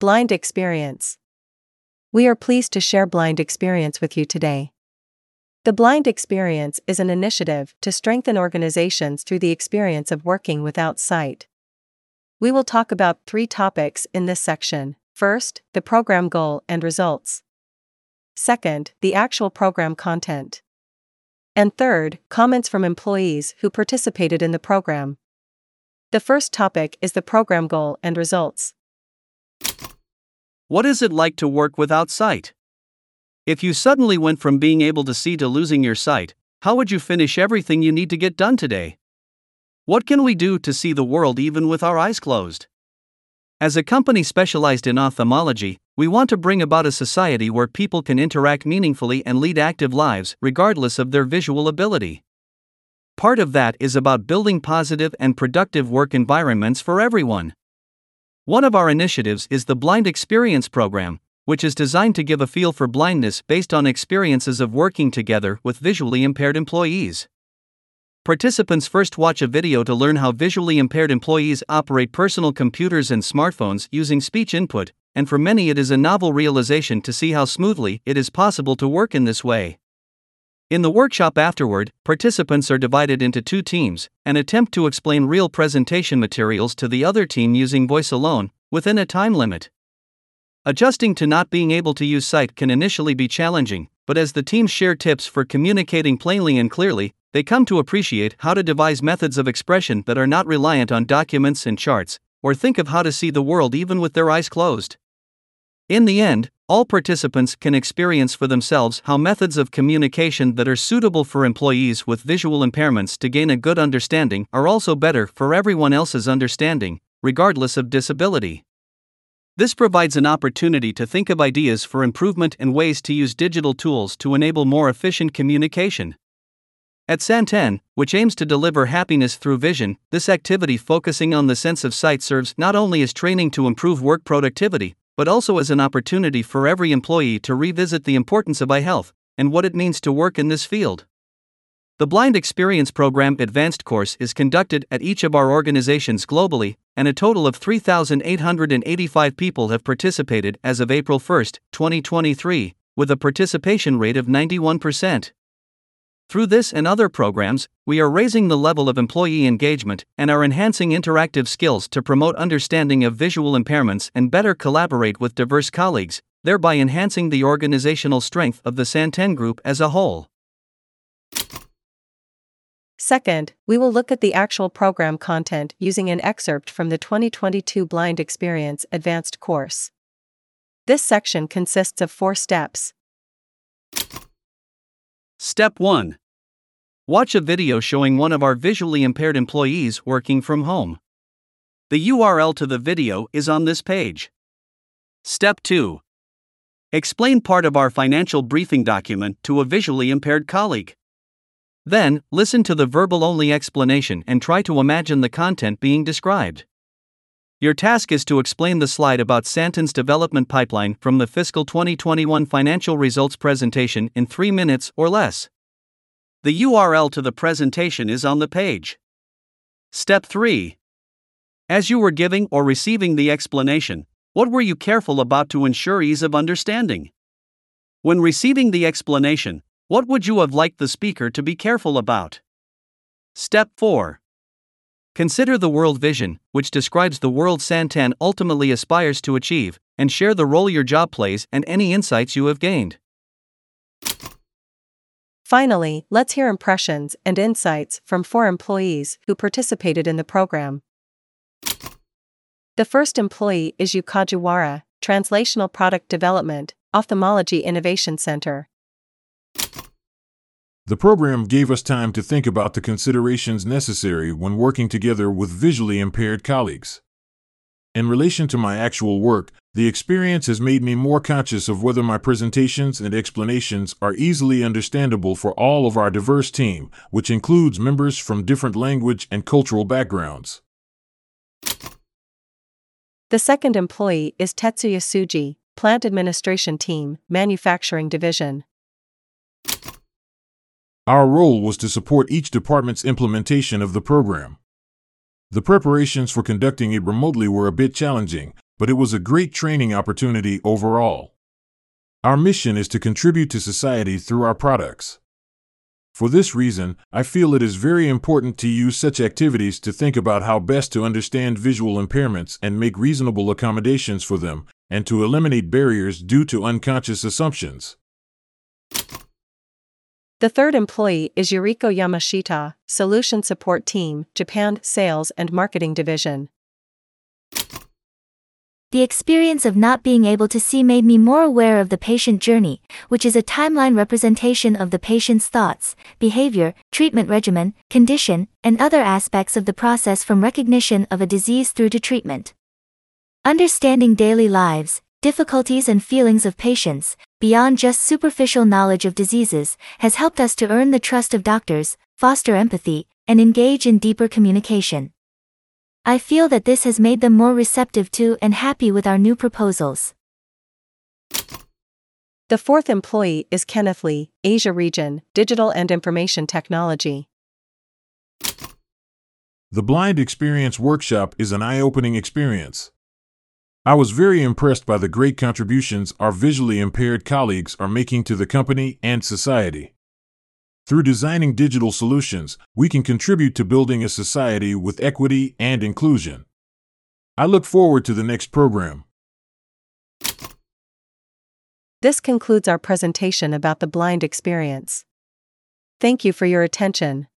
Blind experience. We are pleased to share Blind experience with you today. The Blind experience is an initiative to strengthen organizations through the experience of working without sight. We will talk about 3 topics in this section. First, the program goal and results. Second, the actual program content. And third, comments from employees who participated in the program. The first topic is the program goal and results. What is it like to work without sight? If you suddenly went from being able to see to losing your sight, how would you finish everything you need to get done today? What can we do to see the world even with our eyes closed? As a company specialized in ophthalmology, we want to bring about a society where people can interact meaningfully and lead active lives regardless of their visual ability. Part of that is about building positive and productive work environments for everyone. One of our initiatives is the Blind Experience Program, which is designed to give a feel for blindness based on experiences of working together with visually impaired employees. Participants first watch a video to learn how visually impaired employees operate personal computers and smartphones using speech input, and for many it is a novel realization to see how smoothly it is possible to work in this way. In the workshop afterward, participants are divided into 2 teams and attempt to explain real presentation materials to the other team using voice alone, within a time limit. Adjusting to not being able to use sight can initially be challenging, but as the teams share tips for communicating plainly and clearly, they come to appreciate how to devise methods of expression that are not reliant on documents and charts, or think of how to see the world even with their eyes closed. In the end, all participants can experience for themselves how methods of communication that are suitable for employees with visual impairments to gain a good understanding are also better for everyone else's understanding, regardless of disability. This provides an opportunity to think of ideas for improvement and ways to use digital tools to enable more efficient communication. At Santen, which aims to deliver happiness through vision, this activity focusing on the sense of sight serves not only as training to improve work productivity, but also as an opportunity for every employee to revisit the importance of eye health and what it means to work in this field. The Blind Experience Program Advanced course is conducted at each of our organizations globally, and a total of 3,885 people have participated as of April 1, 2023, with a participation rate of 91%. Through this and other programs, we are raising the level of employee engagement and are enhancing interactive skills to promote understanding of visual impairments and better collaborate with diverse colleagues, thereby enhancing the organizational strength of the Santen Group as a whole. Second, we will look at the actual program content using an excerpt from the 2022 Blind Experience Advanced course. This section consists of 4 steps. Step 1. Watch a video showing one of our visually impaired employees working from home. The URL to the video is on this page. Step 2. Explain part of our financial briefing document to a visually impaired colleague. Then, listen to the verbal-only explanation and try to imagine the content being described. Your task is to explain the slide about Santen's development pipeline from the fiscal 2021 financial results presentation in 3 minutes or less. The URL to the presentation is on the page. Step 3. As you were giving or receiving the explanation, what were you careful about to ensure ease of understanding? When receiving the explanation, what would you have liked the speaker to be careful about? Step 4. Consider the world vision, which describes the world Santen ultimately aspires to achieve, and share the role your job plays and any insights you have gained. Finally, let's hear impressions and insights from 4 employees who participated in the program. The first employee is Yu Kajiwara, Translational Product Development, Ophthalmology Innovation Center. The program gave us time to think about the considerations necessary when working together with visually impaired colleagues. In relation to my actual work, the experience has made me more conscious of whether my presentations and explanations are easily understandable for all of our diverse team, which includes members from different language and cultural backgrounds. The second employee is Tetsuya Suji, Plant Administration Team, Manufacturing Division. Our role was to support each department's implementation of the program. The preparations for conducting it remotely were a bit challenging, but it was a great training opportunity overall. Our mission is to contribute to society through our products. For this reason, I feel it is very important to use such activities to think about how best to understand visual impairments and make reasonable accommodations for them, and to eliminate barriers due to unconscious assumptions. The third employee is Yuriko Yamashita, Solution Support Team, Japan Sales and Marketing Division. The experience of not being able to see made me more aware of the patient journey, which is a timeline representation of the patient's thoughts, behavior, treatment regimen, condition, and other aspects of the process from recognition of a disease through to treatment. Understanding daily lives, difficulties and feelings of patients, beyond just superficial knowledge of diseases, has helped us to earn the trust of doctors, foster empathy, and engage in deeper communication. I feel that this has made them more receptive to and happy with our new proposals. The fourth employee is Kenneth Lee, Asia Region, Digital and Information Technology. The Blind Experience Workshop is an eye-opening experience. I was very impressed by the great contributions our visually impaired colleagues are making to the company and society. Through designing digital solutions, we can contribute to building a society with equity and inclusion. I look forward to the next program. This concludes our presentation about the blind experience. Thank you for your attention.